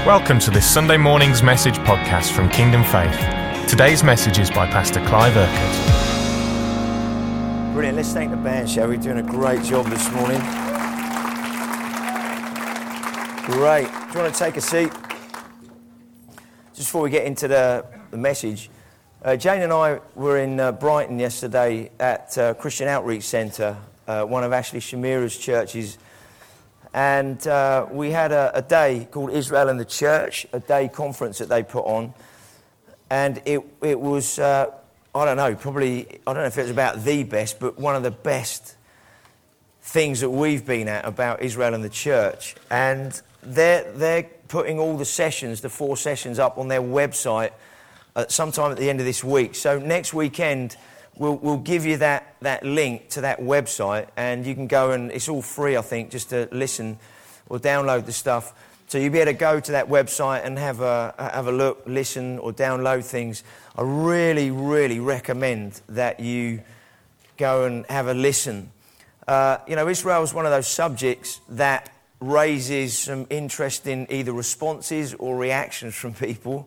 Welcome to this Sunday morning's message podcast from Kingdom Faith. Today's message is by Pastor Clive Urquhart. Brilliant. Let's thank the band, shall we? Doing a great job this morning. Great. Do you want to take a seat? Just before we get into the message, Jane and I were in Brighton yesterday at Christian Outreach Centre, one of Ashley Shamira's churches. And we had a day called Israel and the Church, a day conference that they put on. And it was, I don't know if it was about the best, but one of the best things that we've been at about Israel and the Church. And they're putting all the sessions, the 4 sessions, up on their website sometime at the end of this week. So next weekend, we'll give you that link to that website, and you can go and it's all free, I think, just to listen or download the stuff. So you'll be able to go to that website and have a look, listen, or download things. I really, really recommend that you go and have a listen. Israel is one of those subjects that raises some interesting either responses or reactions from people.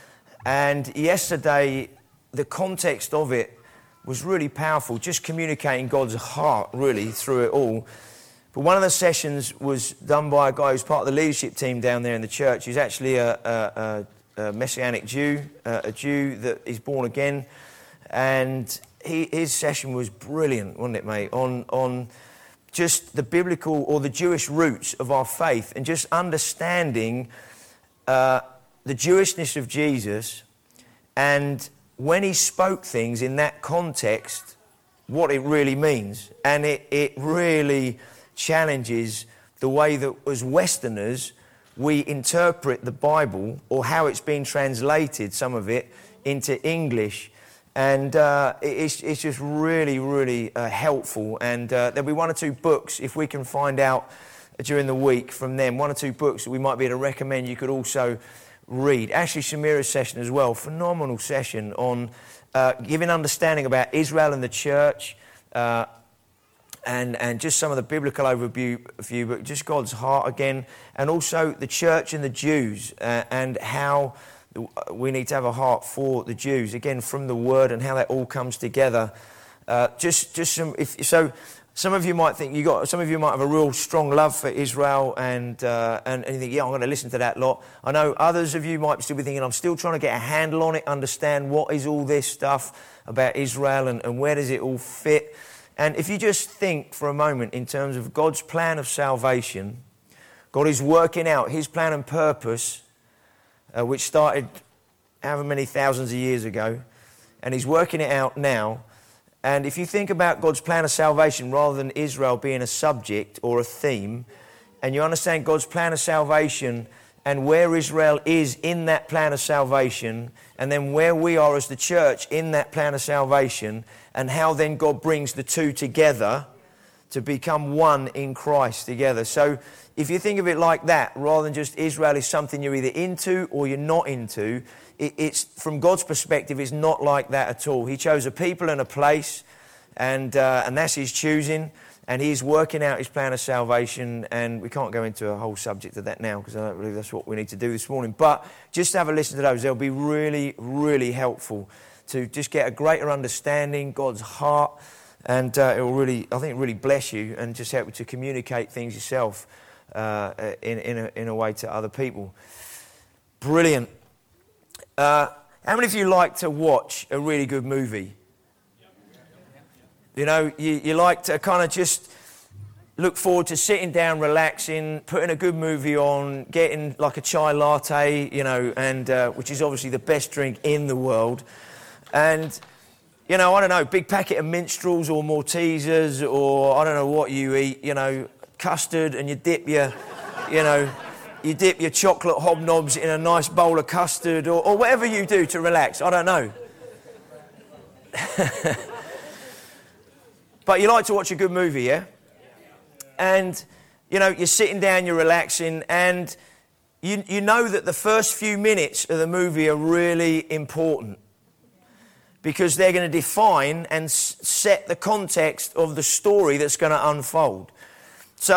And yesterday, the context of it was really powerful, just communicating God's heart, really, through it all. But one of the sessions was done by a guy who's part of the leadership team down there in the church. He's actually a Messianic Jew, a Jew that is born again. And his session was brilliant, wasn't it, mate? On just the biblical or the Jewish roots of our faith and just understanding the Jewishness of Jesus, and when he spoke things in that context, what it really means. And it really challenges the way that as Westerners we interpret the Bible or how it's been translated, some of it, into English. And it's just really, really helpful. And there'll be 1 or 2 books, if we can find out during the week from them, 1 or 2 books that we might be able to recommend you could also read. Ashley Shamira's session as well, phenomenal session on giving understanding about Israel and the church, and just some of the biblical overview, but just God's heart again, and also the church and the Jews, and how we need to have a heart for the Jews, again from the Word, and how that all comes together. Some of you might think some of you might have a real strong love for Israel, and you think, yeah, I'm going to listen to that lot. I know others of you might still be thinking, I'm still trying to get a handle on it, understand what is all this stuff about Israel and where does it all fit. And if you just think for a moment in terms of God's plan of salvation, God is working out his plan and purpose, which started however many thousands of years ago, and he's working it out now. And if you think about God's plan of salvation rather than Israel being a subject or a theme, and you understand God's plan of salvation and where Israel is in that plan of salvation, and then where we are as the church in that plan of salvation, and how then God brings the two together to become one in Christ together. So if you think of it like that, rather than just Israel is something you're either into or you're not into, it's from God's perspective, it's not like that at all. He chose a people and a place, and that's his choosing, and he's working out his plan of salvation. And we can't go into a whole subject of that now because I don't believe that's what we need to do this morning. But just have a listen to those. They'll be really, really helpful to just get a greater understanding, God's heart, and it will really, I think, really bless you and just help you to communicate things yourself in a way to other people. Brilliant. How many of you like to watch a really good movie? You know, you like to kind of just look forward to sitting down, relaxing, putting a good movie on, getting like a chai latte, and which is obviously the best drink in the world. And, I don't know, big packet of Minstrels or Maltesers, or I don't know what you eat, custard, and you dip your chocolate hobnobs in a nice bowl of custard, or whatever you do to relax. I don't know. But you like to watch a good movie, yeah? And, you're sitting down, you're relaxing, and you know that the first few minutes of the movie are really important, because they're going to define and set the context of the story that's going to unfold. So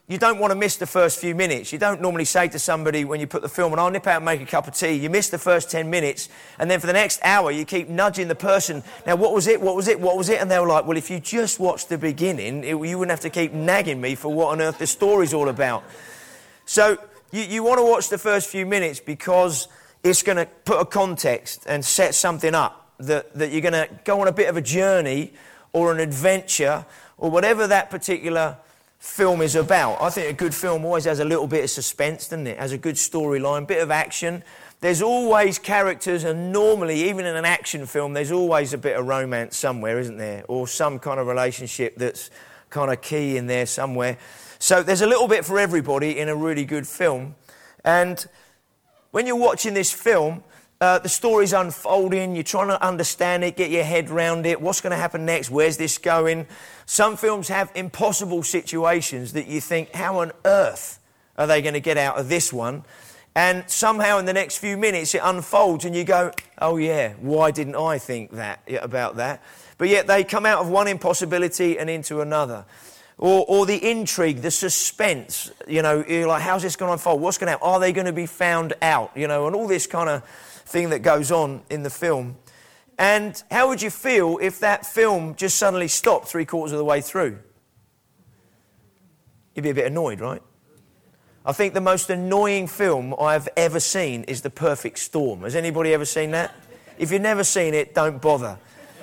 you don't want to miss the first few minutes. You don't normally say to somebody when you put the film on, I'll nip out and make a cup of tea. You miss the first 10 minutes, and then for the next hour, you keep nudging the person. Now, what was it? What was it? What was it? And they were like, well, if you just watched the beginning, you wouldn't have to keep nagging me for what on earth the story's all about. So you want to watch the first few minutes because it's going to put a context and set something up that you're going to go on a bit of a journey or an adventure or whatever that particular film is about. I think a good film always has a little bit of suspense, doesn't it? Has a good storyline, bit of action. There's always characters, and normally, even in an action film, there's always a bit of romance somewhere, isn't there? Or some kind of relationship that's kind of key in there somewhere. So there's a little bit for everybody in a really good film. And when you're watching this film, the story's unfolding, you're trying to understand it, get your head around it, what's going to happen next, where's this going? Some films have impossible situations that you think, how on earth are they going to get out of this one? And somehow in the next few minutes it unfolds and you go, oh yeah, why didn't I think about that? But yet they come out of one impossibility and into another. Or the intrigue, the suspense, you're like, how's this going to unfold? What's going to happen? Are they going to be found out? And all this kind of thing that goes on in the film. And how would you feel if that film just suddenly stopped 3/4 of the way through? You'd be a bit annoyed, right? I think the most annoying film I've ever seen is The Perfect Storm. Has anybody ever seen that? If you've never seen it, don't bother.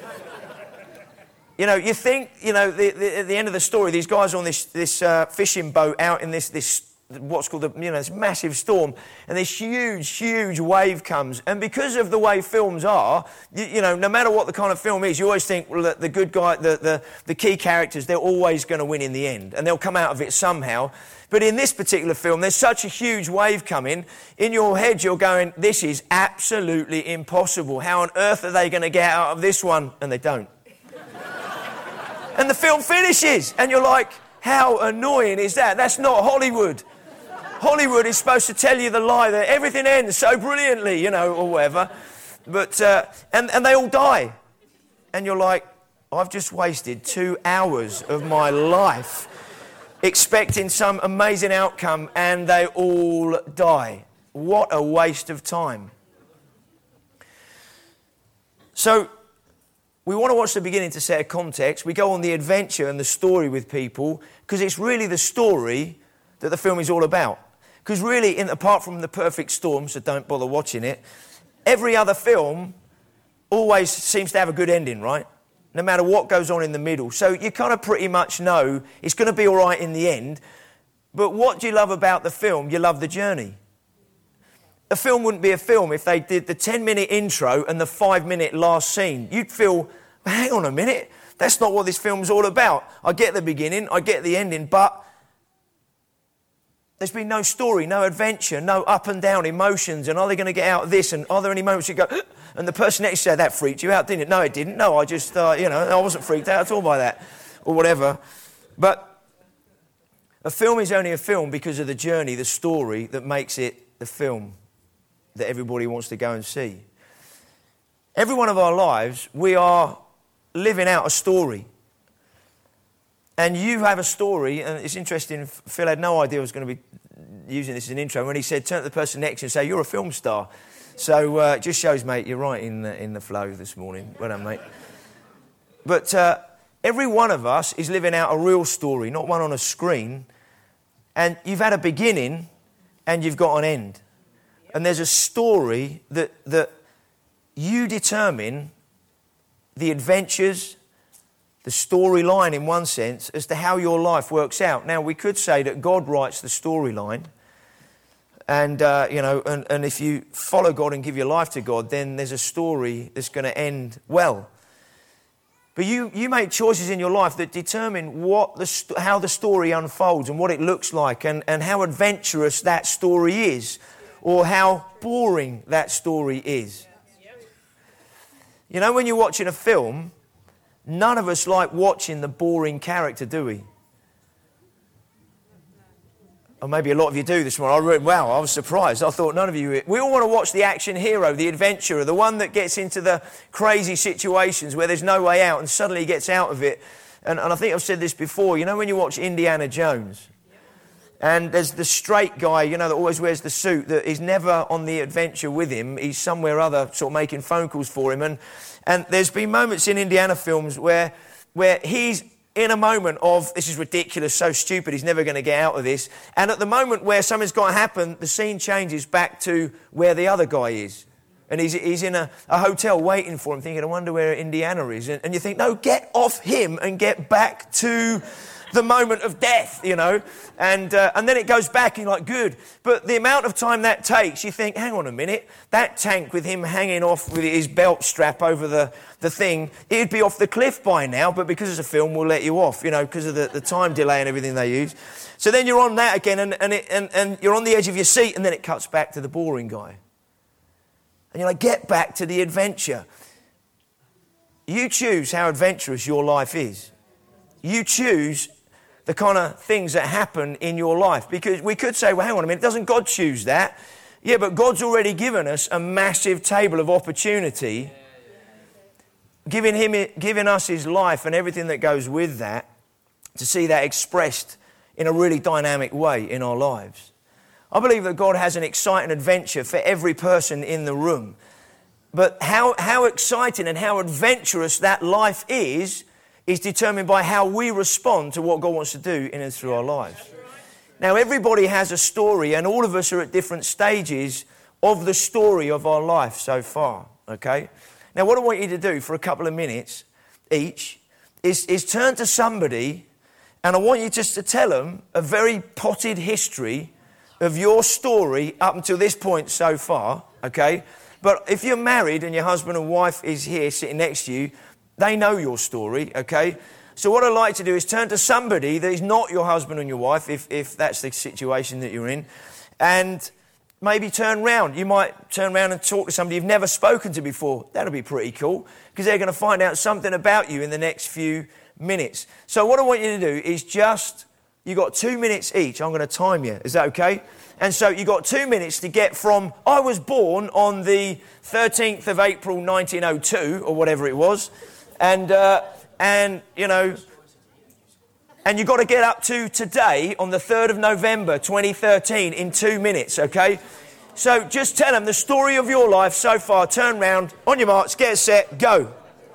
You think, at the end of the story, these guys are on this fishing boat out in this what's called this massive storm, and this huge wave comes. And because of the way films are, no matter what the kind of film is, you always think, well, the good guy, the key characters, they're always going to win in the end, and they'll come out of it somehow. But in this particular film, there's such a huge wave coming, in your head you're going, this is absolutely impossible. How on earth are they going to get out of this one? And they don't. And the film finishes, and you're like, how annoying is that? That's not Hollywood. Hollywood is supposed to tell you the lie that everything ends so brilliantly, or whatever. But, and they all die. And you're like, I've just wasted 2 hours of my life expecting some amazing outcome, and they all die. What a waste of time. So, we want to watch the beginning to set a context. We go on the adventure and the story with people because it's really the story that the film is all about. Because really, apart from The Perfect Storm, so don't bother watching it, every other film always seems to have a good ending, right? No matter what goes on in the middle. So you kind of pretty much know it's going to be all right in the end. But what do you love about the film? You love the journey. A film wouldn't be a film if they did the 10-minute intro and the 5-minute last scene. You'd feel, hang on a minute, that's not what this film's all about. I get the beginning, I get the ending, but there's been no story, no adventure, no up and down emotions, and are they going to get out of this, and are there any moments you go, and the person next to you said, that freaked you out, didn't it? No, it didn't. No, I just, I wasn't freaked out at all by that, or whatever. But a film is only a film because of the journey, the story that makes it the film that everybody wants to go and see. Every one of our lives, we are living out a story. And you have a story, and it's interesting, Phil had no idea I was going to be using this as an intro. When he said, turn to the person next to you and say, you're a film star. So it just shows, mate, you're right in the flow this morning. Well done, mate. But every one of us is living out a real story, not one on a screen. And you've had a beginning and you've got an end. And there's a story that you determine the adventures, the storyline in one sense, as to how your life works out. Now, we could say that God writes the storyline. And, and if you follow God and give your life to God, then there's a story that's going to end well. But you make choices in your life that determine how the story unfolds and what it looks like and how adventurous that story is or how boring that story is. When you're watching a film, none of us like watching the boring character, do we? Or maybe a lot of you do this morning. I was surprised. I thought none of you... We all want to watch the action hero, the adventurer, the one that gets into the crazy situations where there's no way out and suddenly gets out of it. And I think I've said this before. When you watch Indiana Jones, And there's the straight guy, you know, that always wears the suit, that is never on the adventure with him. He's somewhere other, sort of making phone calls for him. And there's been moments in Indiana films where he's in a moment of, this is ridiculous, so stupid, he's never going to get out of this. And at the moment where something's got to happen, the scene changes back to where the other guy is. And he's in a hotel waiting for him, thinking, I wonder where Indiana is. And you think, no, get off him and get back to the moment of death, you know. And then it goes back and you're like, good. But the amount of time that takes, you think, hang on a minute, that tank with him hanging off with his belt strap over the thing, it'd be off the cliff by now, but because it's a film, we'll let you off, you know, because of the time delay and everything they use. So then you're on that again and you're on the edge of your seat, and then it cuts back to the boring guy. And you're like, get back to the adventure. You choose how adventurous your life is. You choose the kind of things that happen in your life. Because we could say, well, hang on a minute, doesn't God choose that? Yeah, but God's already given us a massive table of opportunity, giving us his life and everything that goes with that, to see that expressed in a really dynamic way in our lives. I believe that God has an exciting adventure for every person in the room. But how exciting and how adventurous that life is determined by how we respond to what God wants to do in and through our lives. Now, everybody has a story, and all of us are at different stages of the story of our life so far, okay? Now, what I want you to do for a couple of minutes each is turn to somebody, and I want you just to tell them a very potted history of your story up until this point so far, okay? But if you're married and your husband and wife is here sitting next to you, they know your story, okay? So what I'd like to do is turn to somebody that is not your husband and your wife, if that's the situation that you're in, and maybe turn round. You might turn around and talk to somebody you've never spoken to before. That'll be pretty cool, because they're going to find out something about you in the next few minutes. So what I want you to do is you've got 2 minutes each. I'm going to time you. Is that okay? And so you've got 2 minutes to get from, I was born on the 13th of April 1902, or whatever it was, and you know, and you've got to get up to today on the 3rd of November 2013 in 2 minutes, okay? So just tell them the story of your life so far. Turn round, on your marks, get set, go.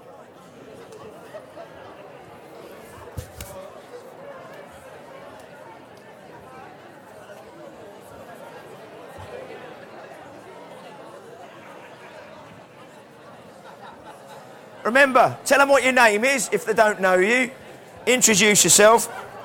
Remember, tell them what your name is if they don't know you. Introduce yourself.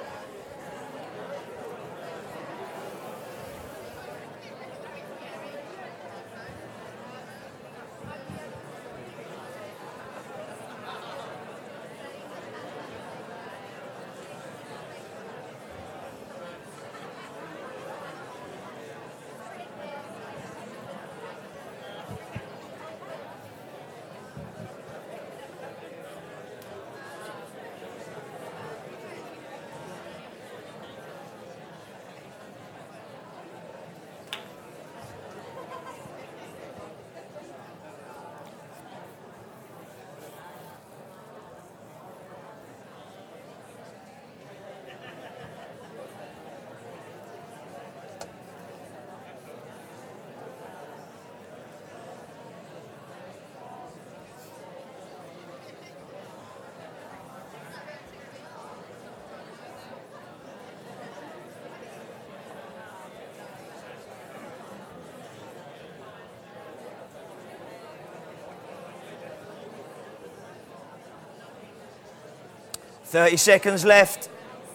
Thirty seconds left.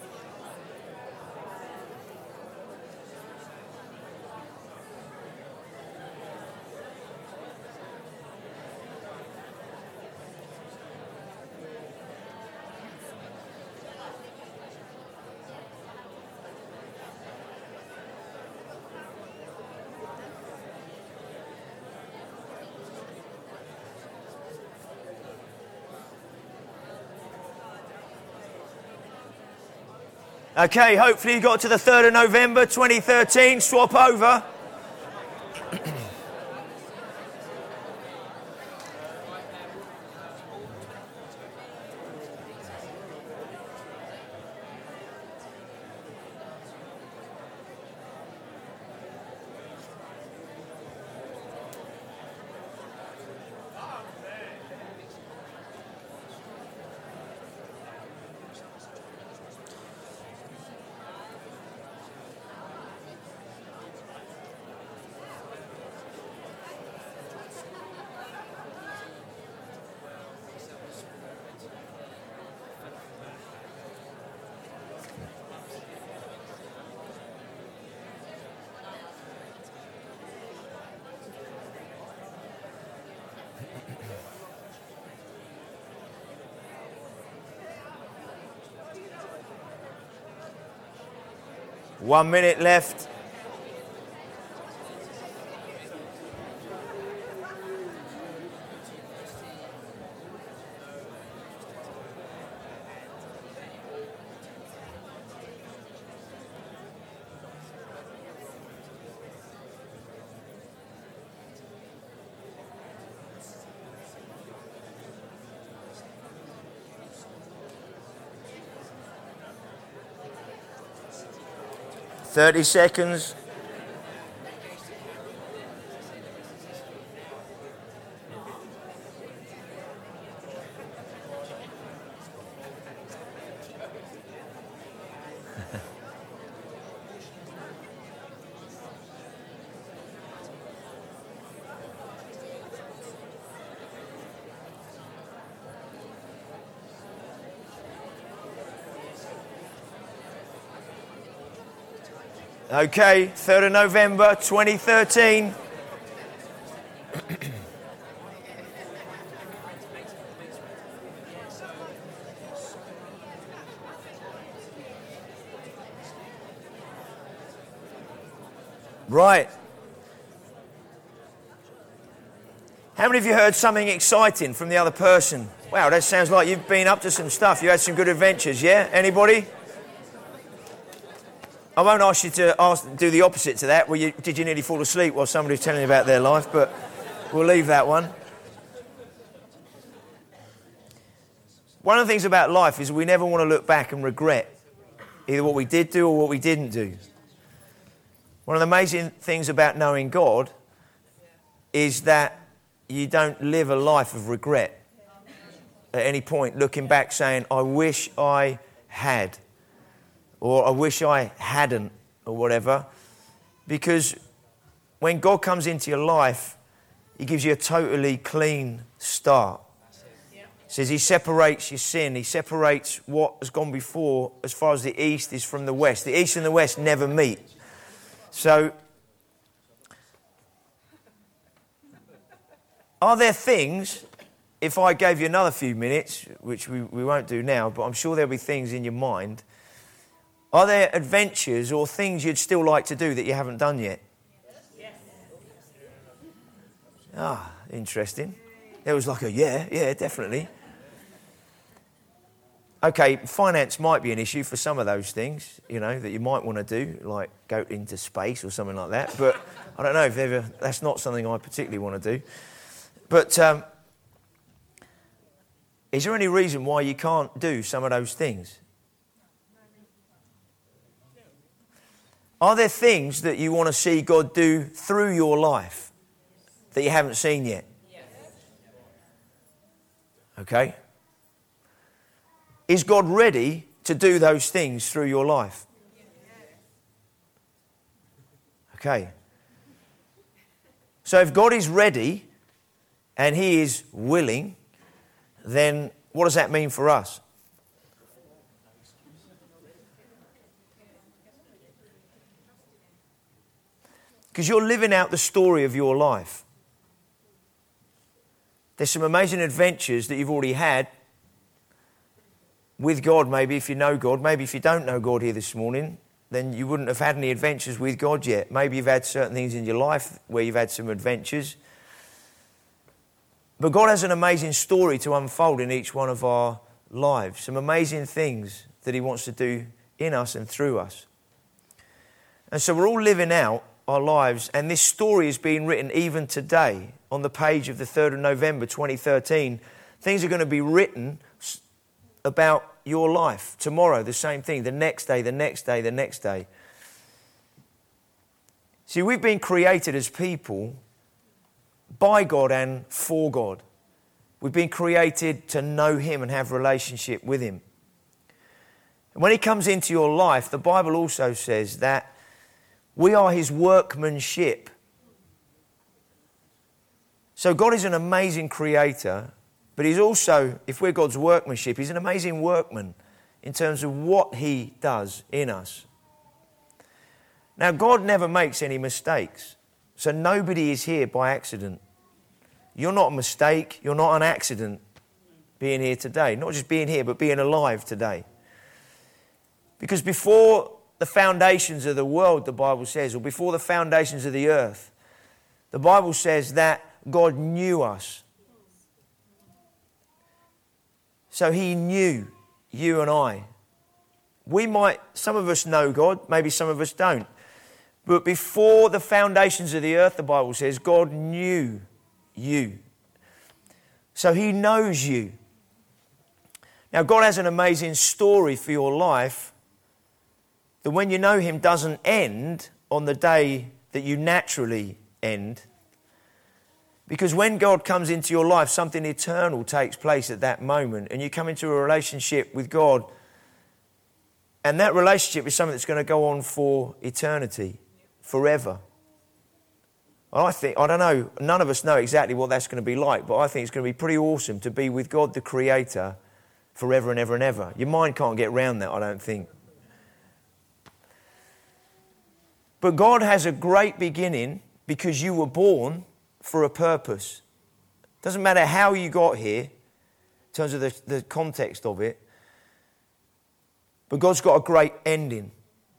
Okay, hopefully you got to the 3rd of November 2013. Swap over. 1 minute left. Thirty seconds. Okay, 3rd of November 2013. Right. How many of you heard something exciting from the other person? Wow, that sounds like you've been up to some stuff. You had some good adventures, yeah? Anybody? I won't ask you to do the opposite to that. Did you nearly fall asleep while somebody was telling you about their life? But we'll leave that one. One of the things about life is we never want to look back and regret either what we did do or what we didn't do. One of the amazing things about knowing God is that you don't live a life of regret at any point, looking back saying, I wish I had. Or I wish I hadn't, or whatever. Because when God comes into your life, He gives you a totally clean start. He says He separates your sin. He separates what has gone before as far as the east is from the west. The east and the west never meet. So, are there things, if I gave you another few minutes, which we won't do now, but I'm sure there'll be things in your mind. Are there adventures or things you'd still like to do that you haven't done yet? Yes. Ah, interesting. There was like a yeah, definitely. Okay, finance might be an issue for some of those things, that you might want to do, like go into space or something like that. But I don't know if that's not something I particularly want to do. But is there any reason why you can't do some of those things? Are there things that you want to see God do through your life that you haven't seen yet? Yes. Okay. Is God ready to do those things through your life? Okay. So if God is ready and He is willing, then what does that mean for us? Because you're living out the story of your life. There's some amazing adventures that you've already had with God, maybe if you know God. Maybe if you don't know God here this morning, then you wouldn't have had any adventures with God yet. Maybe you've had certain things in your life where you've had some adventures. But God has an amazing story to unfold in each one of our lives. Some amazing things that He wants to do in us and through us. And so we're all living out our lives, and this story is being written even today on the page of the 3rd of November 2013. Things are going to be written about your life tomorrow, the same thing, the next day, the next day, the next day. See, we've been created as people by God and for God. We've been created to know Him and have a relationship with Him. And when He comes into your life, the Bible also says that we are His workmanship. So God is an amazing creator, but He's also, if we're God's workmanship, He's an amazing workman in terms of what He does in us. Now, God never makes any mistakes, so nobody is here by accident. You're not a mistake, you're not an accident being here today. Not just being here, but being alive today. Because before the foundations of the world, the Bible says, or before the foundations of the earth, the Bible says that God knew us. So he knew you and I. Some of us know God, maybe some of us don't. But before the foundations of the earth, the Bible says, God knew you. So he knows you. Now, God has an amazing story for your life that when you know him doesn't end on the day that you naturally end. Because when God comes into your life, something eternal takes place at that moment, and you come into a relationship with God, and that relationship is something that's going to go on for eternity, forever. I don't know, none of us know exactly what that's going to be like, but I think it's going to be pretty awesome to be with God, the Creator, forever and ever and ever. Your mind can't get around that, I don't think. But God has a great beginning because you were born for a purpose. Doesn't matter how you got here, in terms of the context of it, but God's got a great ending.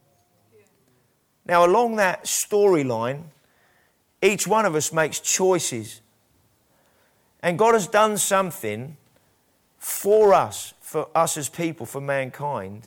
Now, along that storyline, each one of us makes choices. And God has done something for us as people, for mankind.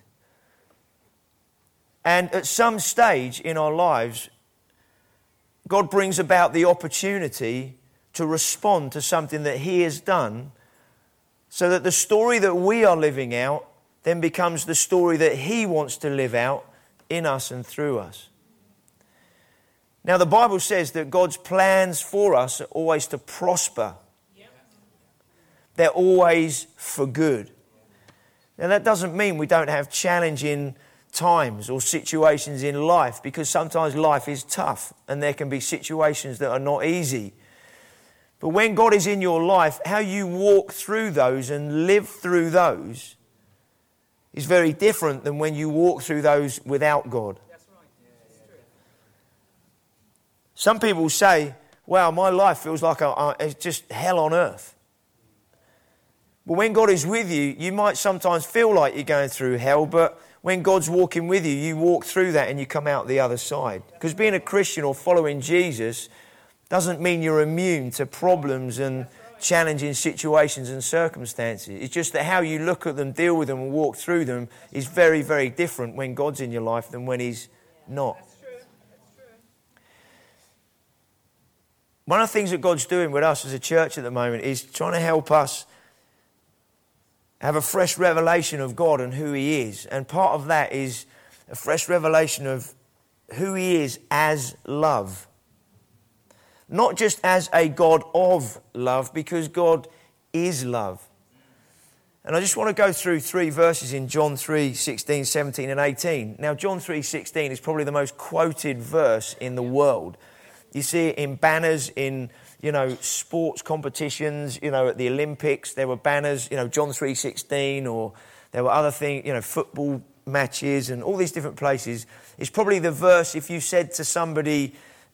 And at some stage in our lives, God brings about the opportunity to respond to something that he has done, so that the story that we are living out then becomes the story that he wants to live out in us and through us. Now, the Bible says that God's plans for us are always to prosper. They're always for good. Now, that doesn't mean we don't have challenging times or situations in life, because sometimes life is tough and there can be situations that are not easy. But when God is in your life, how you walk through those and live through those is very different than when you walk through those without God. That's right. That's true. Some people say, wow, my life feels like it's just hell on earth. But when God is with you, you might sometimes feel like you're going through hell, but when God's walking with you, you walk through that and you come out the other side. Because being a Christian or following Jesus doesn't mean you're immune to problems and challenging situations and circumstances. It's just that how you look at them, deal with them and walk through them is very, very different when God's in your life than when he's not. That's true. That's true. One of the things that God's doing with us as a church at the moment is trying to help us have a fresh revelation of God and who he is. And part of that is a fresh revelation of who he is as love. Not just as a God of love, because God is love. And I just want to go through 3 verses in John 3:16, 17 and 18. Now, John 3:16 is probably the most quoted verse in the world. You see it in banners, in sports competitions, at the Olympics, there were banners, John 3:16, or there were other things, football matches and all these different places. It's probably the verse, if you said to somebody,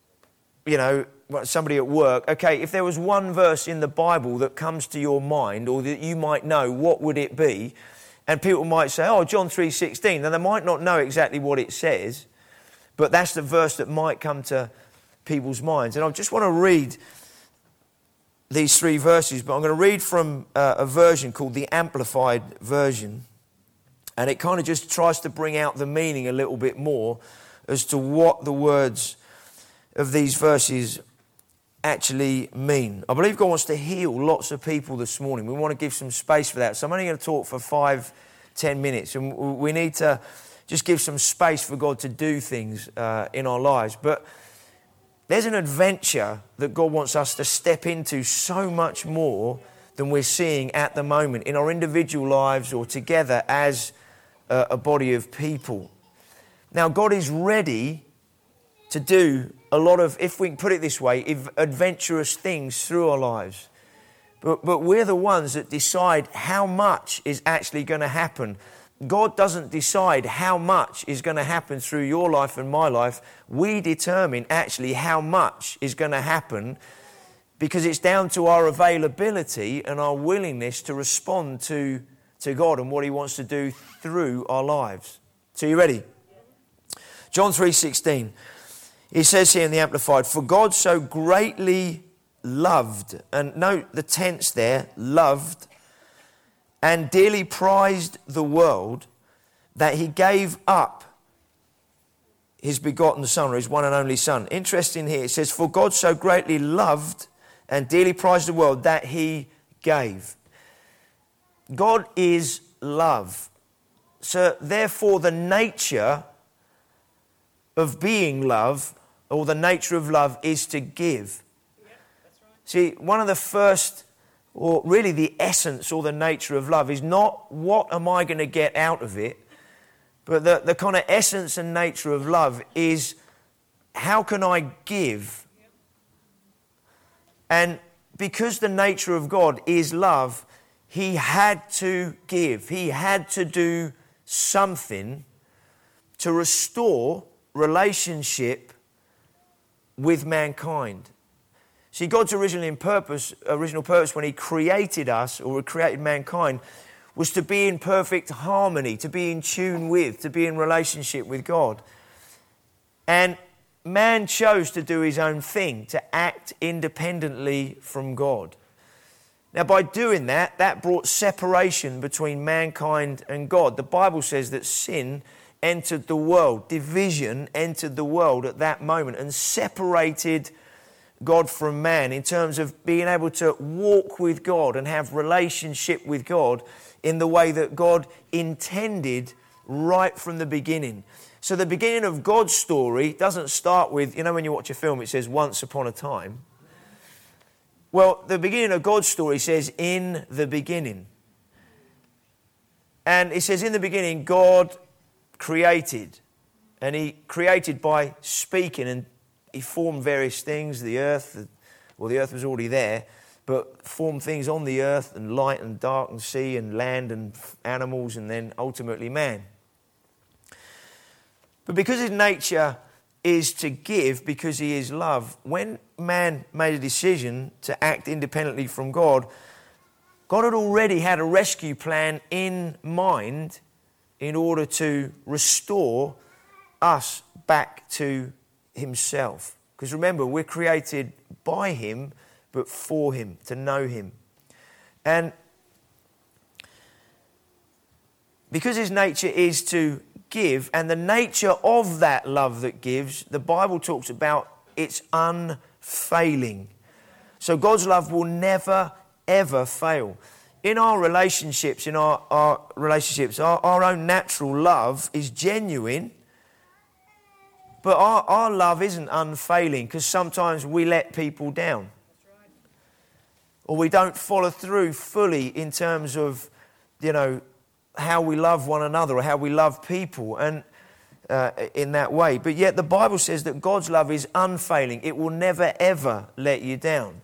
somebody at work, okay, if there was one verse in the Bible that comes to your mind or that you might know, what would it be? And people might say, John 3:16. Now, they might not know exactly what it says, but that's the verse that might come to people's minds. And I just want to read these 3 verses, but I'm going to read from a version called the Amplified Version. And it kind of just tries to bring out the meaning a little bit more as to what the words of these verses actually mean. I believe God wants to heal lots of people this morning. We want to give some space for that. So I'm only going to talk for 5-10 minutes. And we need to just give some space for God to do things in our lives. But there's an adventure that God wants us to step into so much more than we're seeing at the moment in our individual lives or together as a body of people. Now, God is ready to do a lot of, if we can put it this way, adventurous things through our lives. But we're the ones that decide how much is actually going to happen. God doesn't decide how much is going to happen through your life and my life. We determine actually how much is going to happen, because it's down to our availability and our willingness to respond to God and what he wants to do through our lives. So you ready? John 3:16. He says here in the Amplified, for God so greatly loved, and note the tense there, loved, and dearly prized the world, that he gave up his begotten Son, or his one and only Son. Interesting here, it says, for God so greatly loved and dearly prized the world that he gave. God is love. So therefore the nature of being love, or the nature of love, is to give. Yeah, that's right. See, one of the first, or really the essence or the nature of love is not what am I going to get out of it, but the kind of essence and nature of love is how can I give? And because the nature of God is love, he had to give. He had to do something to restore relationship with mankind. See, God's original purpose when he created us, or created mankind, was to be in perfect harmony, to be in tune with, to be in relationship with God. And man chose to do his own thing, to act independently from God. Now, by doing that, that brought separation between mankind and God. The Bible says that sin entered the world, division entered the world at that moment and separated God from man in terms of being able to walk with God and have relationship with God in the way that God intended right from the beginning. So the beginning of God's story doesn't start with, you know, when you watch a film, it says once upon a time. Well, the beginning of God's story says in the beginning. And it says in the beginning, God created. And he created by speaking, and he formed various things. The earth was already there, but formed things on the earth, and light and dark and sea and land and animals, and then ultimately man. But because his nature is to give, because he is love, when man made a decision to act independently from God, God had already had a rescue plan in mind in order to restore us back to himself. Because remember, we're created by him, but for him, to know him. And because his nature is to give, and the nature of that love that gives, the Bible talks about it's unfailing. So God's love will never, ever fail. In our relationships, our own natural love is genuine, but our love isn't unfailing, because sometimes we let people down. That's right. Or we don't follow through fully in terms of, how we love one another or how we love people, and in that way. But yet the Bible says that God's love is unfailing. It will never, ever let you down.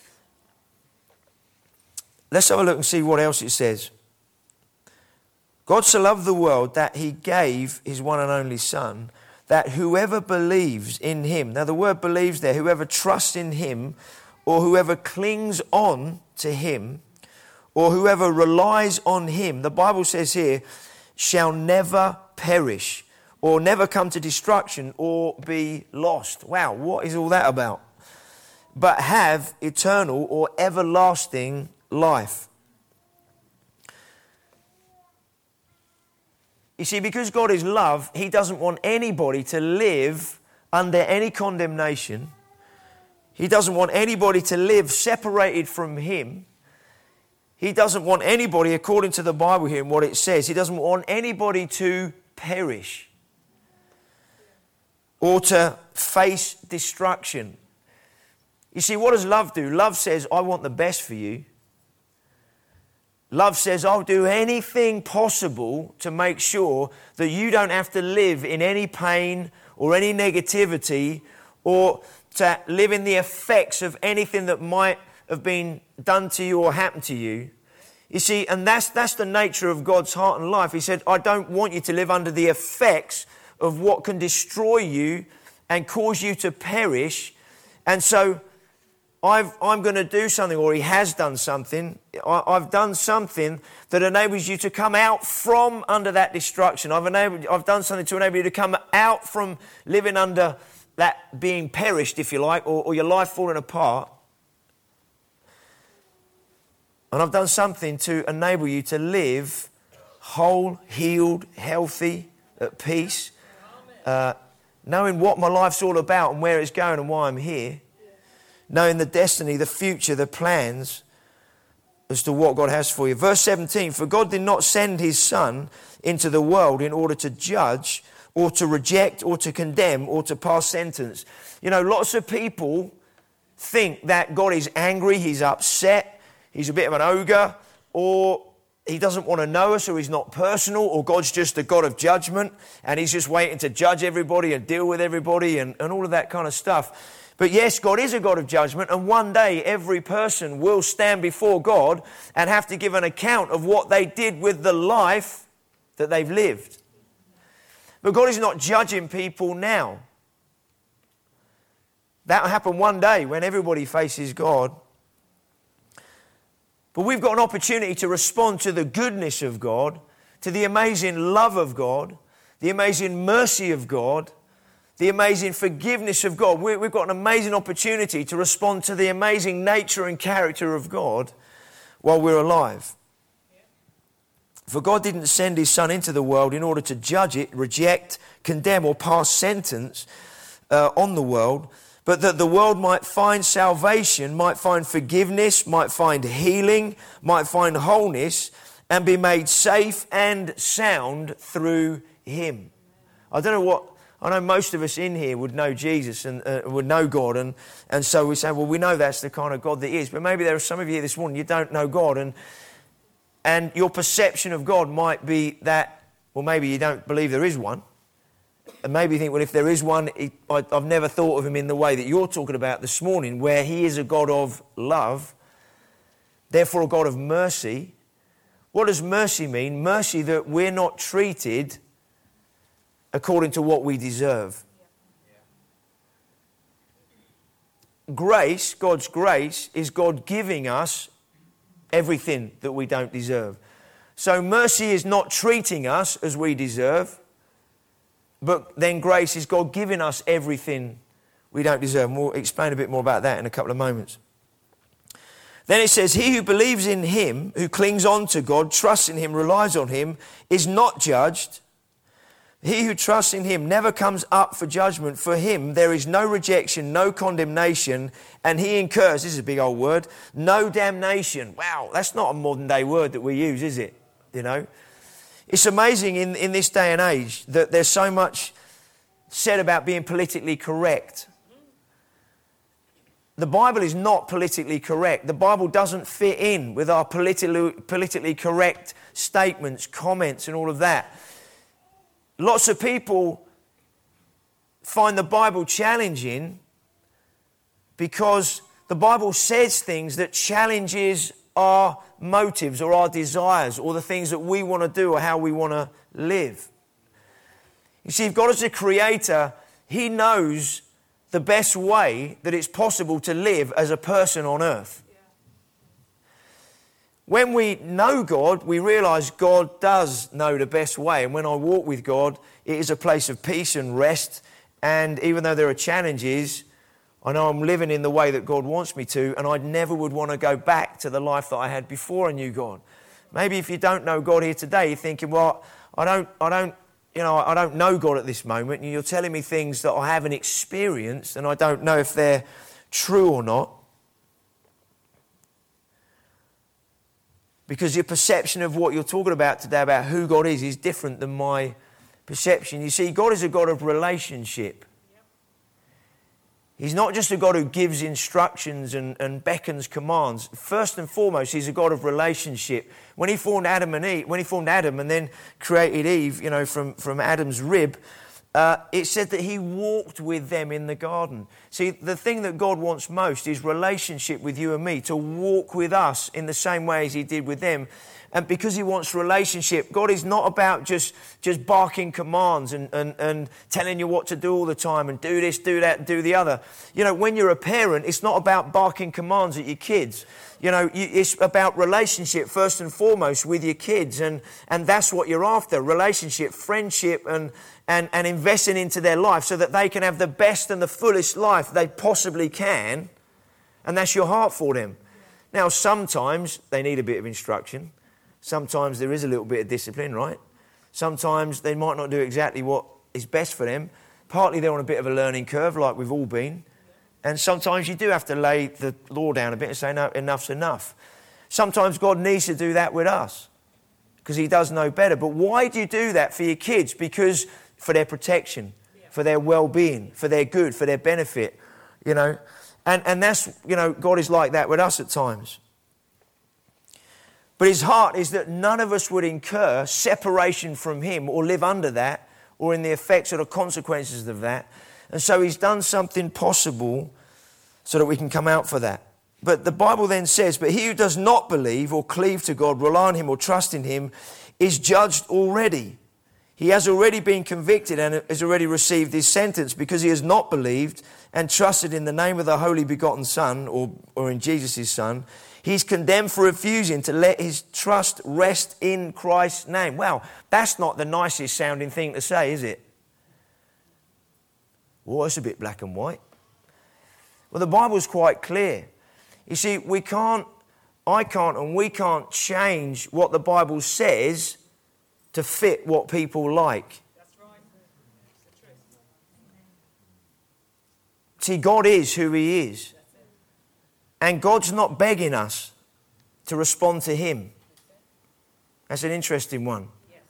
Let's have a look and see what else it says. God so loved the world that he gave his one and only Son, that whoever believes in him, now the word believes there, whoever trusts in him, or whoever clings on to him, or whoever relies on him, the Bible says here, shall never perish, or never come to destruction, or be lost. Wow, what is all that about? But have eternal or everlasting life. You see, because God is love, he doesn't want anybody to live under any condemnation. He doesn't want anybody to live separated from him. He doesn't want anybody, according to the Bible here and what it says, he doesn't want anybody to perish or to face destruction. You see, what does love do? Love says, I want the best for you. Love says, I'll do anything possible to make sure that you don't have to live in any pain or any negativity, or to live in the effects of anything that might have been done to you or happened to you. You see, and that's the nature of God's heart and life. He said, I don't want you to live under the effects of what can destroy you and cause you to perish. And so I'm going to do something, or he has done something. I've done something that enables you to come out from under that destruction. I've done something to enable you to come out from living under that being perished, if you like, or your life falling apart. And I've done something to enable you to live whole, healed, healthy, at peace, knowing what my life's all about and where it's going and why I'm here. Knowing the destiny, the future, the plans as to what God has for you. Verse 17, for God did not send his Son into the world in order to judge or to reject or to condemn or to pass sentence. You know, lots of people think that God is angry, he's upset, he's a bit of an ogre, or he doesn't want to know us, or he's not personal, or God's just a God of judgment and he's just waiting to judge everybody and deal with everybody and all of that kind of stuff. But yes, God is a God of judgment, and one day every person will stand before God and have to give an account of what they did with the life that they've lived. But God is not judging people now. That will happen one day when everybody faces God. But we've got an opportunity to respond to the goodness of God, to the amazing love of God, the amazing mercy of God, the amazing forgiveness of God. We've got an amazing opportunity to respond to the amazing nature and character of God while we're alive. For God didn't send his Son into the world in order to judge it, reject, condemn, or pass sentence on the world, but that the world might find salvation, might find forgiveness, might find healing, might find wholeness, and be made safe and sound through him. I know most of us in here would know Jesus and would know God, and so we say, well, we know that's the kind of God that he is. But maybe there are some of you here this morning, you don't know God, and your perception of God might be that, well, maybe you don't believe there is one. And maybe you think, well, if there is one, I've never thought of him in the way that you're talking about this morning, where he is a God of love, therefore a God of mercy. What does mercy mean? Mercy that we're not treated according to what we deserve. Grace, God's grace, is God giving us everything that we don't deserve. So mercy is not treating us as we deserve, but then grace is God giving us everything we don't deserve. And we'll explain a bit more about that in a couple of moments. Then it says, he who believes in him, who clings on to God, trusts in him, relies on him, is not judged. He who trusts in him never comes up for judgment. For him there is no rejection, no condemnation, and he incurs, this is a big old word, no damnation. Wow, that's not a modern day word that we use, is it? You know, it's amazing in this day and age that there's so much said about being politically correct. The Bible is not politically correct. The Bible doesn't fit in with our politically correct statements, comments, and all of that. Lots of people find the Bible challenging because the Bible says things that challenges our motives or our desires or the things that we want to do or how we want to live. You see, if God is a creator, he knows the best way that it's possible to live as a person on earth. When we know God, we realise God does know the best way. And when I walk with God, it is a place of peace and rest. And even though there are challenges, I know I'm living in the way that God wants me to. And I never would want to go back to the life that I had before I knew God. Maybe if you don't know God here today, you're thinking, well, I don't know God at this moment. And you're telling me things that I haven't experienced. And I don't know if they're true or not. Because your perception of what you're talking about today, about who God is different than my perception. You see, God is a God of relationship. He's not just a God who gives instructions and beckons commands. First and foremost, he's a God of relationship. When he formed Adam and then created Eve, from Adam's rib, it said that he walked with them in the garden. See, the thing that God wants most is relationship with you and me, to walk with us in the same way as he did with them. and because he wants relationship. God is not about just barking commands and telling you what to do all the time and do this, do that, and do the other. You know, when you're a parent, it's not about barking commands at your kids. You know, it's about relationship first and foremost with your kids, and that's what you're after, relationship, friendship, and investing into their life so that they can have the best and the fullest life they possibly can, and that's your heart for them. Now, sometimes they need a bit of instruction. Sometimes there is a little bit of discipline, right? Sometimes they might not do exactly what is best for them. Partly they're on a bit of a learning curve, like we've all been. And sometimes you do have to lay the law down a bit and say, no, enough's enough. Sometimes God needs to do that with us because he does know better. But why do you do that for your kids? Because for their protection, for their well-being, for their good, for their benefit, you know. And that's, you know, God is like that with us at times. But his heart is that none of us would incur separation from him or live under that or in the effects or the consequences of that. And so he's done something possible so that we can come out for that. But the Bible then says, but he who does not believe or cleave to God, rely on him or trust in him, is judged already. He has already been convicted and has already received his sentence because he has not believed and trusted in the name of the Holy Begotten Son or in Jesus his Son. He's condemned for refusing to let his trust rest in Christ's name. Well, that's not the nicest sounding thing to say, is it? Well, it's a bit black and white. Well, the Bible's quite clear. You see, I can't and we can't change what the Bible says to fit what people like. That's right. That's the truth. See, God is who he is. And God's not begging us to respond to him. That's an interesting one. Yes.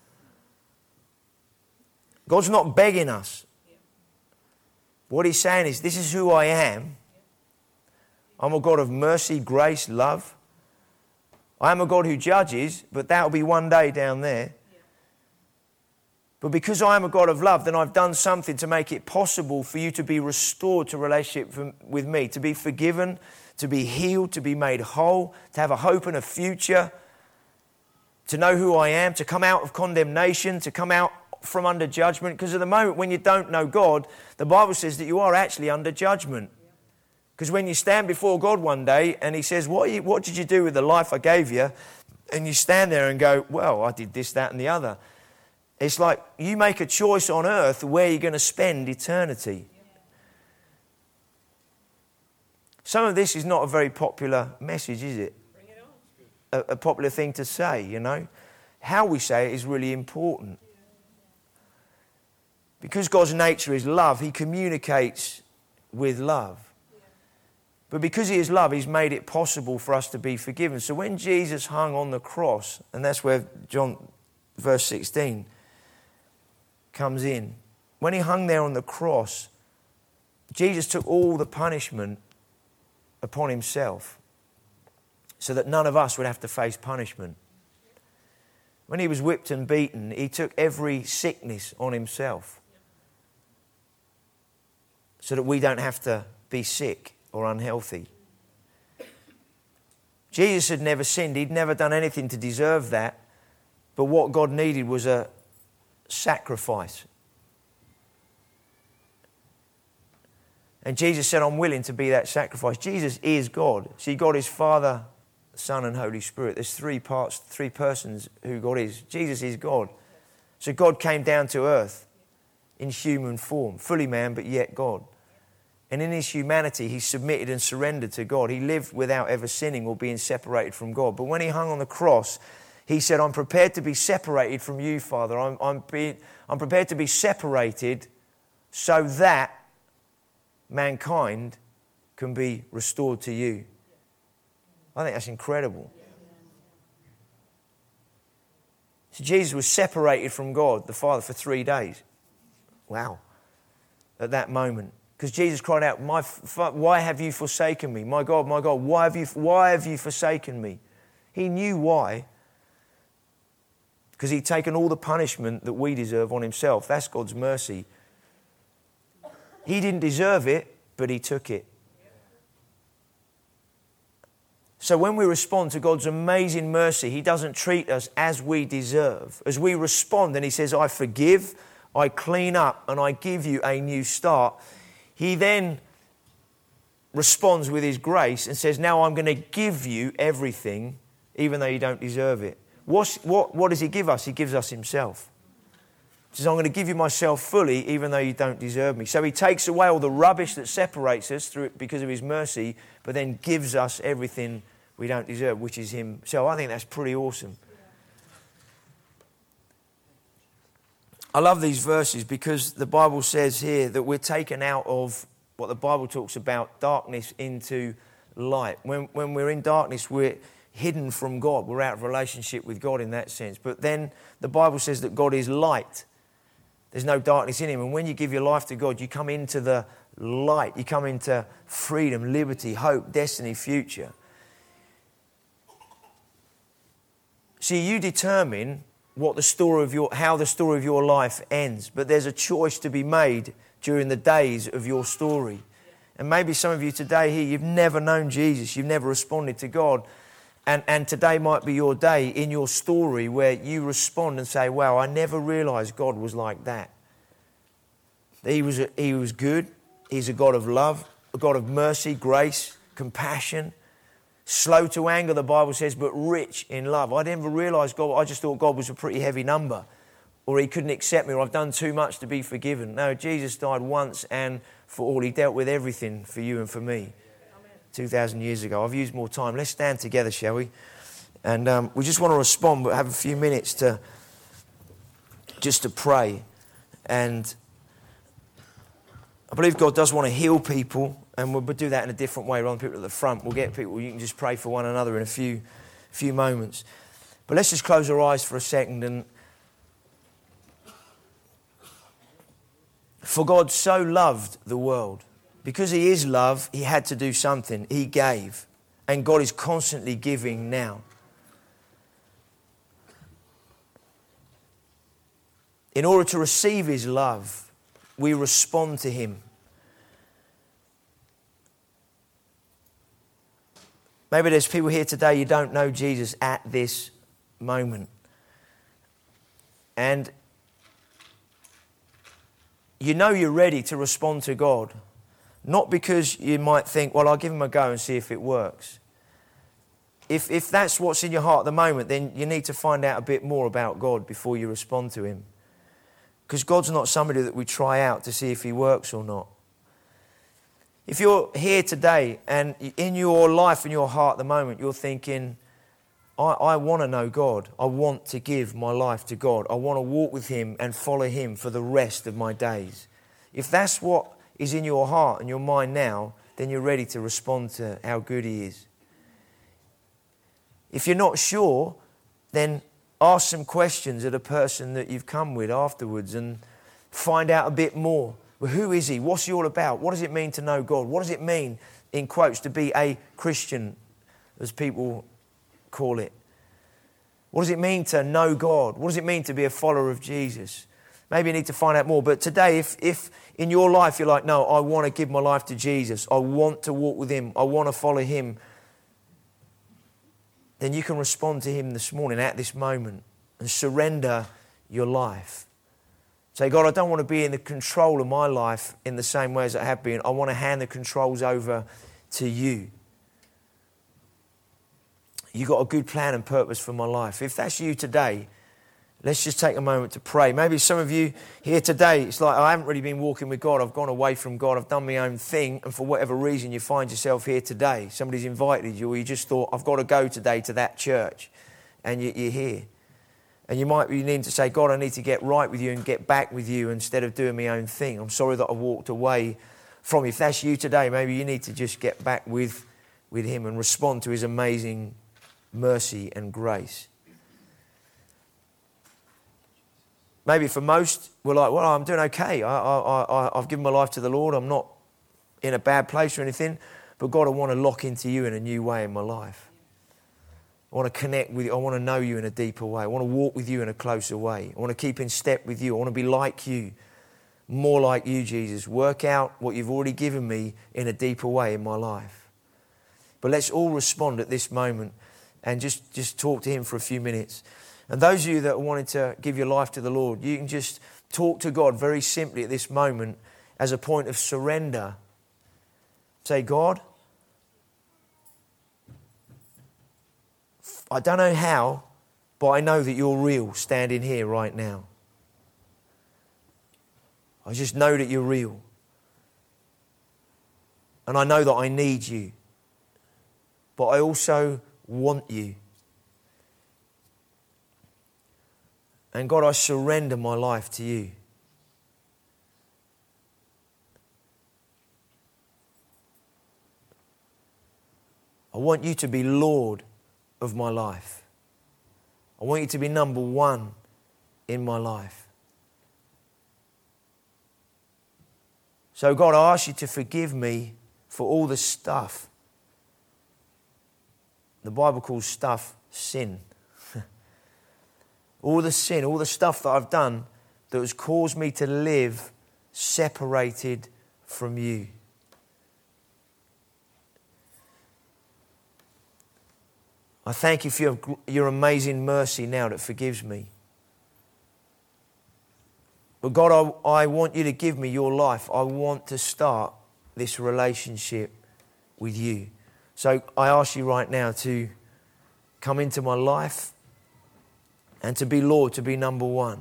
God's not begging us. What he's saying is, this is who I am. I'm a God of mercy, grace, love. I am a God who judges, but that'll be one day down there. But because I am a God of love, then I've done something to make it possible for you to be restored to relationship with me, to be forgiven, to be healed, to be made whole, to have a hope and a future, to know who I am, to come out of condemnation, to come out from under judgment. Because at the moment when you don't know God, the Bible says that you are actually under judgment. Because when you stand before God one day and he says, what did you do with the life I gave you? And you stand there and go, well, I did this, that and the other. It's like you make a choice on earth where you're going to spend eternity. Some of this is not a very popular message, is it? Bring it on. A popular thing to say, you know. How we say it is really important. Because God's nature is love, he communicates with love. But because he is love, he's made it possible for us to be forgiven. So when Jesus hung on the cross, and that's where John verse 16 comes in. When he hung there on the cross, Jesus took all the punishment upon himself so that none of us would have to face punishment. When he was whipped and beaten, he took every sickness on himself so that we don't have to be sick or unhealthy. Jesus had never sinned. He'd never done anything to deserve that. But what God needed was a sacrifice. And Jesus said, I'm willing to be that sacrifice. Jesus is God. See, God is Father, Son and Holy Spirit. There's three parts, three persons who God is. Jesus is God. So God came down to earth in human form, fully man but yet God. And in his humanity, he submitted and surrendered to God. He lived without ever sinning or being separated from God. But when he hung on the cross, he said, I'm prepared to be separated from you, Father. I'm prepared to be separated so that mankind can be restored to you. I think that's incredible. So Jesus was separated from God, the Father, for 3 days. Wow. At that moment. Because Jesus cried out, why have you forsaken me? My God, why have you forsaken me? He knew why. Because he'd taken all the punishment that we deserve on himself. That's God's mercy. He didn't deserve it, but he took it. So when we respond to God's amazing mercy, He doesn't treat us as we deserve. As we respond and He says, I forgive, I clean up, and I give you a new start, He then responds with His grace and says, now I'm going to give you everything, even though you don't deserve it. What does He give us? He gives us Himself. He says, I'm going to give you myself fully, even though you don't deserve me. So He takes away all the rubbish that separates us because of His mercy, but then gives us everything we don't deserve, which is Himself. I think that's pretty awesome. I love these verses because the Bible says here that we're taken out of what the Bible talks about, darkness into light. When we're in darkness, we're hidden from God. We're out of relationship with God in that sense. But then the Bible says that God is light. There's no darkness in Him. And when you give your life to God, you come into the light. You come into freedom, liberty, hope, destiny, future. See, you determine how the story of your life ends. But there's a choice to be made during the days of your story. And maybe some of you today here, you've never known Jesus. You've never responded to God. And today might be your day in your story where you respond and say, wow, I never realised God was like that. He was good. He's a God of love, a God of mercy, grace, compassion. Slow to anger, the Bible says, but rich in love. I never realised God. I just thought God was a pretty heavy number. Or He couldn't accept me, or I've done too much to be forgiven. No, Jesus died once and for all. He dealt with everything for you and for me. 2,000 years ago. I've used more time. Let's stand together, shall we? And we just want to respond, but have a few minutes to pray. And I believe God does want to heal people, and we'll do that in a different way. Rather than people at the front, we'll get people. You can just pray for one another in a few moments. But let's just close our eyes for a second. And for God so loved the world. Because He is love, He had to do something. He gave. And God is constantly giving now. In order to receive His love, we respond to Him. Maybe there's people here today, you don't know Jesus at this moment. And you know you're ready to respond to God. Not because you might think, well, I'll give Him a go and see if it works. If that's what's in your heart at the moment, then you need to find out a bit more about God before you respond to Him. Because God's not somebody that we try out to see if He works or not. If you're here today and in your life and your heart at the moment, you're thinking, I want to know God. I want to give my life to God. I want to walk with Him and follow Him for the rest of my days. If that's what is in your heart and your mind now, then you're ready to respond to how good He is. If you're not sure, then ask some questions of the person that you've come with afterwards and find out a bit more. Well, who is He? What's He all about? What does it mean to know God? What does it mean, in quotes, to be a Christian, as people call it? What does it mean to know God? What does it mean to be a follower of Jesus? Maybe you need to find out more. But today, if in your life you're like, no, I want to give my life to Jesus. I want to walk with Him. I want to follow Him. Then you can respond to Him this morning at this moment and surrender your life. Say, God, I don't want to be in the control of my life in the same way as I have been. I want to hand the controls over to You. You've got a good plan and purpose for my life. If that's you today, let's just take a moment to pray. Maybe some of you here today, it's like, I haven't really been walking with God. I've gone away from God. I've done my own thing. And for whatever reason, you find yourself here today. Somebody's invited you, or you just thought, I've got to go today to that church. And you're here. And you might be needing to say, God, I need to get right with You and get back with You instead of doing my own thing. I'm sorry that I walked away from You. If that's you today, maybe you need to just get back with Him and respond to His amazing mercy and grace. Maybe for most, we're like, well, I'm doing okay. I've given my life to the Lord. I'm not in a bad place or anything. But God, I want to lock into You in a new way in my life. I want to connect with You. I want to know You in a deeper way. I want to walk with You in a closer way. I want to keep in step with You. I want to be like You, more like You, Jesus. Work out what You've already given me in a deeper way in my life. But let's all respond at this moment and just talk to Him for a few minutes. And those of you that are wanting to give your life to the Lord, you can just talk to God very simply at this moment as a point of surrender. Say, God, I don't know how, but I know that you're real standing here right now. I just know that you're real. And I know that I need you. But I also want you. And God, I surrender my life to you. I want you to be Lord of my life. I want you to be number one in my life. So God, I ask you to forgive me for all the stuff. The Bible calls stuff sin. All the sin, all the stuff that I've done that has caused me to live separated from you. I thank you for your amazing mercy now that forgives me. But God, I want you to give me your life. I want to start this relationship with you. So I ask you right now to come into my life and to be Lord, to be number one.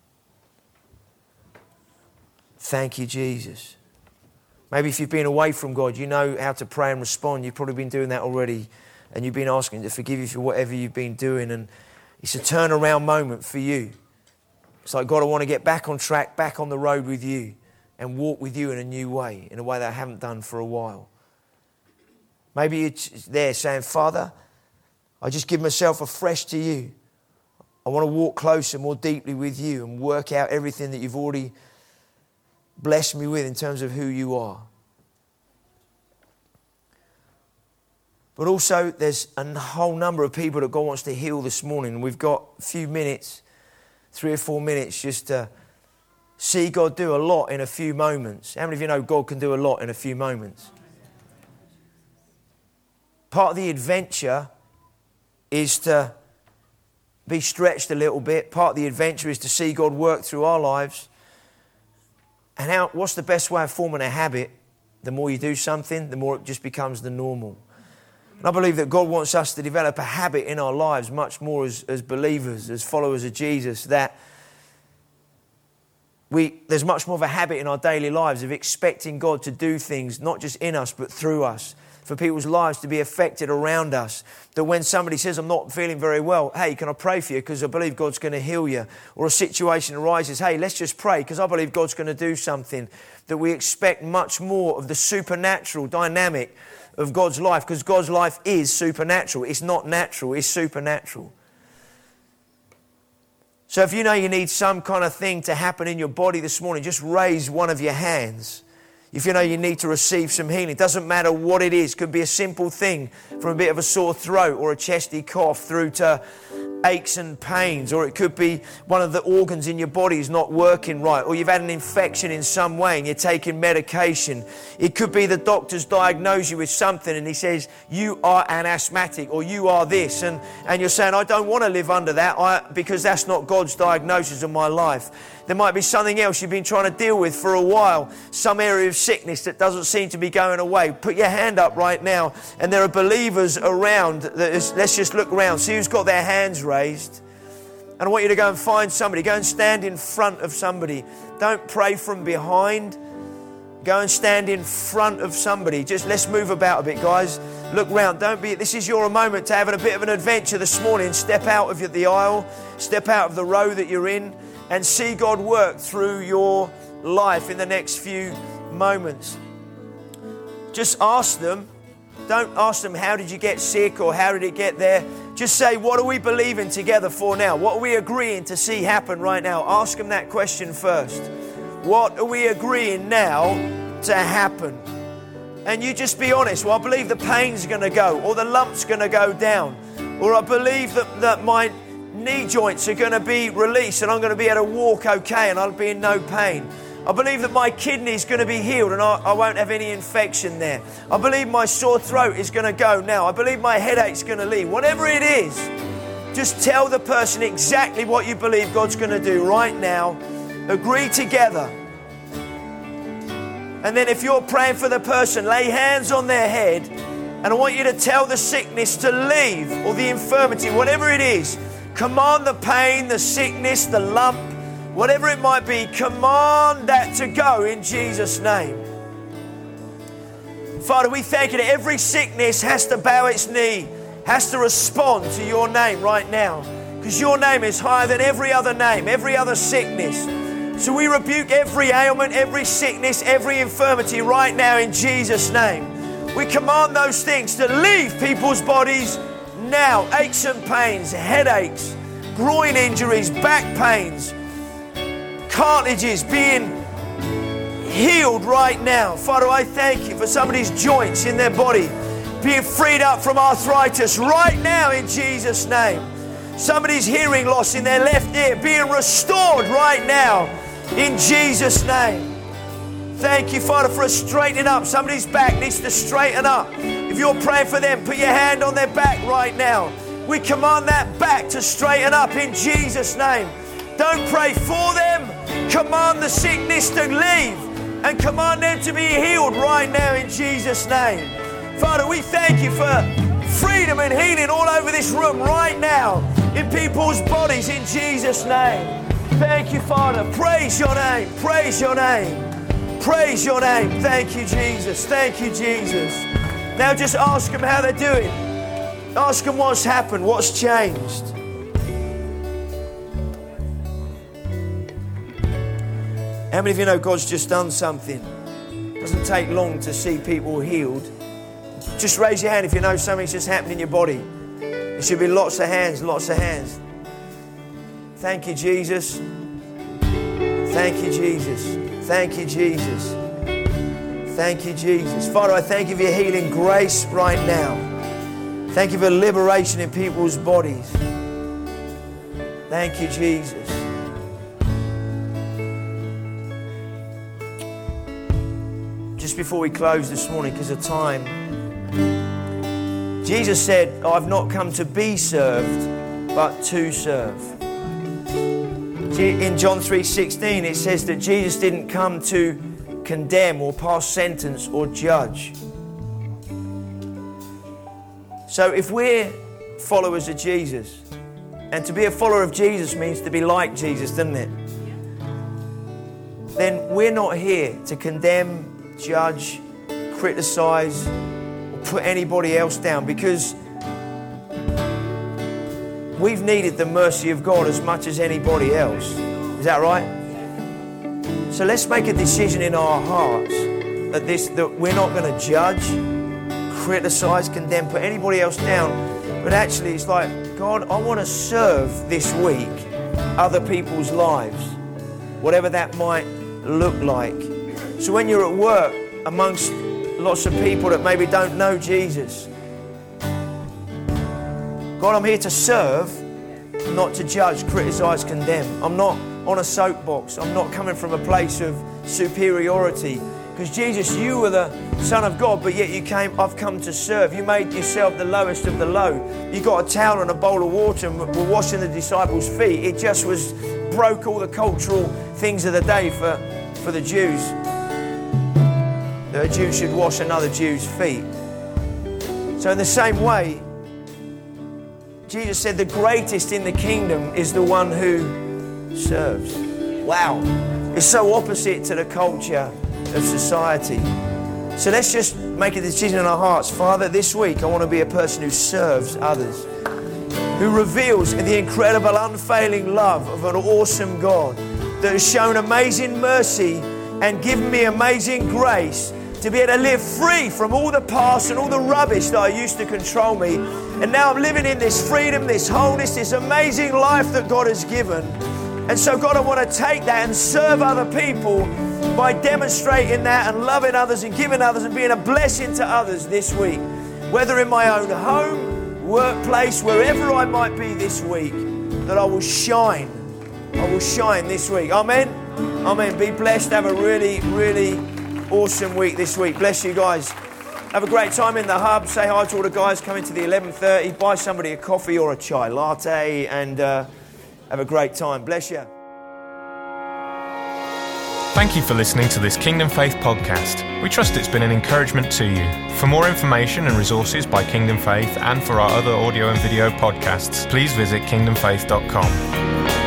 Thank you, Jesus. Maybe if you've been away from God, you know how to pray and respond. You've probably been doing that already. And you've been asking Him to forgive you for whatever you've been doing. And it's a turnaround moment for you. It's like, God, I want to get back on track, back on the road with you and walk with you in a new way, in a way that I haven't done for a while. Maybe you're there saying, Father, I just give myself afresh to you. I want to walk closer, more deeply with you and work out everything that you've already blessed me with in terms of who you are. But also there's a whole number of people that God wants to heal this morning. We've got a few minutes, 3 or 4 minutes, just to see God do a lot in a few moments. How many of you know God can do a lot in a few moments? Part of the adventure is to be stretched a little bit. Part of the adventure is to see God work through our lives. And what's the best way of forming a habit? The more you do something, the more it just becomes the normal. And I believe that God wants us to develop a habit in our lives much more as believers, as followers of Jesus, that there's much more of a habit in our daily lives of expecting God to do things, not just in us, but through us, for people's lives to be affected around us. That when somebody says, I'm not feeling very well, hey, can I pray for you because I believe God's going to heal you? Or a situation arises, hey, let's just pray because I believe God's going to do something. That we expect much more of the supernatural dynamic of God's life, because God's life is supernatural. It's not natural, it's supernatural. So if you know you need some kind of thing to happen in your body this morning, just raise one of your hands. If you know you need to receive some healing, it doesn't matter what it is. It could be a simple thing from a bit of a sore throat or a chesty cough through to aches and pains, or it could be one of the organs in your body is not working right, or you've had an infection in some way and you're taking medication. It could be the doctor's diagnosed you with something and he says, you are an asthmatic or you are this, and you're saying, I don't want to live under that because that's not God's diagnosis of my life. There might be something else you've been trying to deal with for a while, some area of sickness that doesn't seem to be going away. Put your hand up right now, and there are believers around. Let's just look around, see who's got their hands raised. And I want you to go and find somebody. Go and stand in front of somebody. Don't pray from behind. Go and stand in front of somebody. Just let's move about a bit, guys. Look round. This is your moment to have a bit of an adventure this morning. Step out of the aisle. Step out of the row that you're in and see God work through your life in the next few moments. Just ask them. Don't ask them, how did you get sick or how did it get there? Just say, what are we believing together for now? What are we agreeing to see happen right now? Ask them that question first. What are we agreeing now to happen? And you just be honest. Well, I believe the pain's going to go, or the lump's going to go down, or I believe that my knee joints are going to be released and I'm going to be able to walk okay and I'll be in no pain. I believe that my kidney is going to be healed and I won't have any infection there. I believe my sore throat is going to go now. I believe my headache's going to leave. Whatever it is, just tell the person exactly what you believe God's going to do right now. Agree together. And then if you're praying for the person, lay hands on their head. And I want you to tell the sickness to leave, or the infirmity, whatever it is. Command the pain, the sickness, the lump, whatever it might be, command that to go in Jesus' name. Father, we thank you that every sickness has to bow its knee, has to respond to your name right now. Because your name is higher than every other name, every other sickness. So we rebuke every ailment, every sickness, every infirmity right now in Jesus' name. We command those things to leave people's bodies now. Aches and pains, headaches, groin injuries, back pains, cartilages being healed right now. Father, I thank you for somebody's joints in their body being freed up from arthritis right now in Jesus' name. Somebody's hearing loss in their left ear being restored right now in Jesus' name. Thank you, Father, for straightening up. Somebody's back needs to straighten up. If you're praying for them, put your hand on their back right now. We command that back to straighten up in Jesus' name. Don't pray for them. Command the sickness to leave and command them to be healed right now in Jesus' name. Father, we thank you for freedom and healing all over this room right now in people's bodies in Jesus' name. Thank you, Father. Praise your name. Praise your name. Praise your name. Thank you, Jesus. Thank you, Jesus. Now just ask them how they're doing. Ask them what's happened, what's changed. How many of you know God's just done something? It doesn't take long to see people healed. Just raise your hand if you know something's just happened in your body. There should be lots of hands, lots of hands. Thank you, Jesus. Thank you, Jesus. Thank you, Jesus. Thank you, Jesus. Father, I thank you for your healing grace right now. Thank you for liberation in people's bodies. Thank you, Jesus. Just before we close this morning, because of time, Jesus said, I've not come to be served, but to serve. In John 3:16, it says that Jesus didn't come to condemn or pass sentence or judge. So if we're followers of Jesus, and to be a follower of Jesus means to be like Jesus, doesn't it? Then we're not here to condemn, judge, criticize, or put anybody else down, because we've needed the mercy of God as much as anybody else. Is that right? So let's make a decision in our hearts that we're not going to judge, criticize, condemn, put anybody else down. But actually it's like, God, I want to serve this week other people's lives, whatever that might look like. So when you're at work amongst lots of people that maybe don't know Jesus, God, I'm here to serve, not to judge, criticize, condemn. I'm not on a soapbox. I'm not coming from a place of superiority. Because Jesus, you were the Son of God, but yet I've come to serve. You made yourself the lowest of the low. You got a towel and a bowl of water and were washing the disciples' feet. It just broke all the cultural things of the day for the Jews. That a Jew should wash another Jew's feet. So in the same way, Jesus said the greatest in the kingdom is the one who serves. Wow. It's so opposite to the culture of society. So let's just make a decision in our hearts. Father, this week I want to be a person who serves others, who reveals the incredible, unfailing love of an awesome God that has shown amazing mercy and given me amazing grace to be able to live free from all the past and all the rubbish that used to control me. And now I'm living in this freedom, this wholeness, this amazing life that God has given. And so God, I want to take that and serve other people by demonstrating that and loving others and giving others and being a blessing to others this week. Whether in my own home, workplace, wherever I might be this week, that I will shine. I will shine this week. Amen. Amen. Be blessed. Have a really, really awesome week this week. Bless you guys. Have a great time in the hub. Say hi to all the guys coming to the 11:30. Buy somebody a coffee or a chai latte and have a great time. Bless you. Thank you for listening to this Kingdom Faith podcast. We trust it's been an encouragement to you. For more information and resources by Kingdom Faith and for our other audio and video podcasts, please visit kingdomfaith.com.